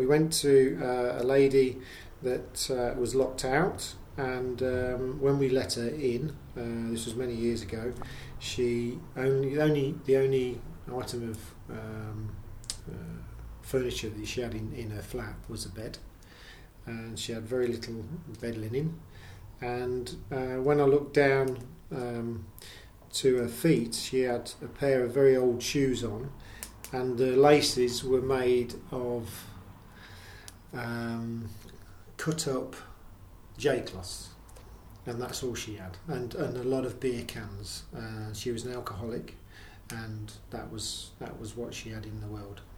we went to a lady that was locked out, and when we let her in, this was many years ago, the only item of furniture that she had in her flat was a bed, and she had very little bed linen. And when I looked down to her feet, she had a pair of very old shoes on, and the laces were made of cut up J-cloths, and that's all she had, and a lot of beer cans. She was an alcoholic, and that was what she had in the world.